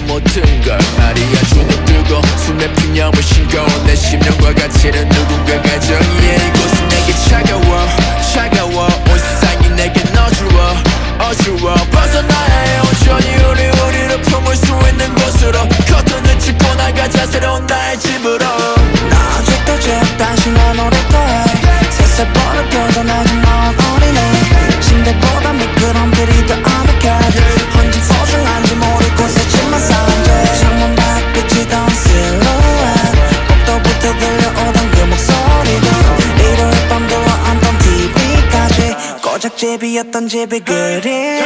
모든 걸 말이야 주눅들고 숨에 핀념을 신고 내 심령과 가치는 누군가가 정의해 이곳은 내게 차가워 온 세상이 내게 어주워 벗어나야 해 온전히 우리를 품을 수 있는 곳으로 커튼을 짚고 나가자 새로운 나의 집으로 나 아직도 다시 난 오래돼 세세 버릇겨져 낮은 넌 어린애 침대보다 미끄럼들이 더 아늑하게 언제 소중한지 모르고 새침한 사람들 창문 밖 비치던 실루엣 복도부터 들려오던 그 목소리들 일요일 밤 들어앉던 TV까지 고작집이었던 집이 그립지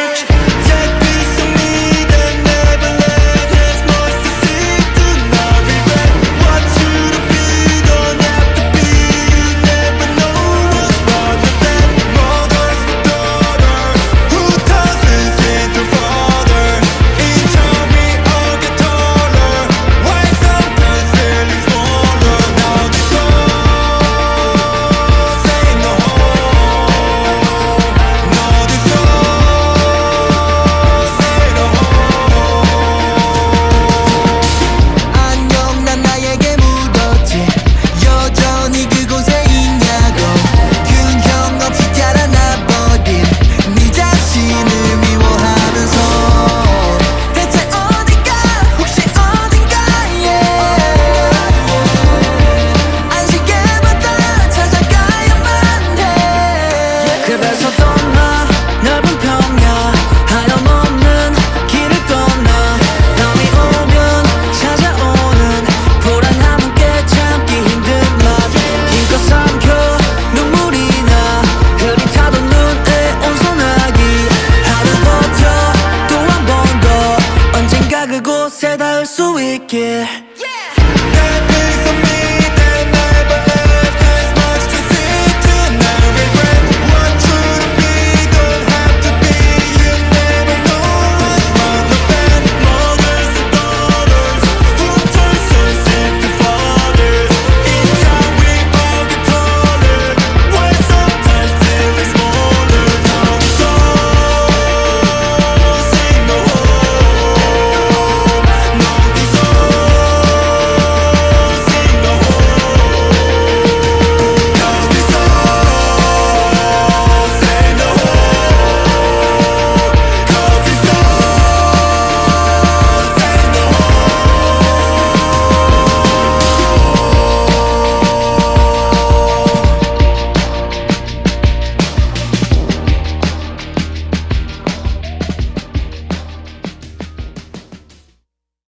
그래서 떠나 넓은 평야 하염없는 길을 떠나 밤이 오면 찾아오는 불안함은 깨참기 힘든 맘 힘껏 삼켜 눈물이 나 흐릿하던 눈에 온선하기 하루 버텨 또 한 번 더 언젠가 그곳에 닿을 수 있길